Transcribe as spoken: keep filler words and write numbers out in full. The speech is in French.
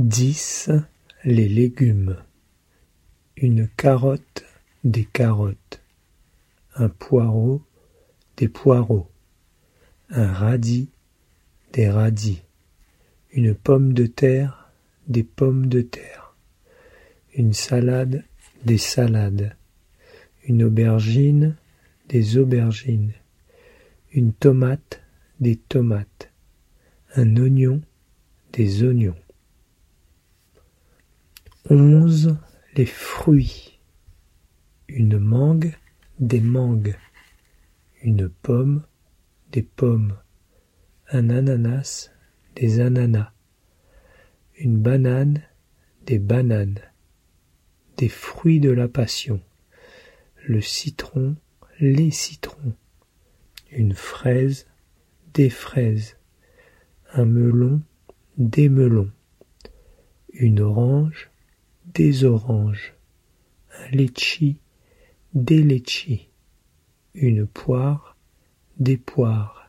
Dix. Les légumes. Une carotte, des carottes. Un poireau, des poireaux. Un radis, des radis. Une pomme de terre, des pommes de terre. Une salade, des salades. Une aubergine, des aubergines. Une tomate, des tomates. Un oignon, des oignons. Onze. Les fruits. Une mangue, des mangues. Une pomme, des pommes. Un ananas, des ananas. Une banane, des bananes. Des fruits de la passion. Le citron, les citrons. Une fraise, des fraises. Un melon, des melons. Une orange, des oranges. Un litchi, des litchis. Une poire, des poires.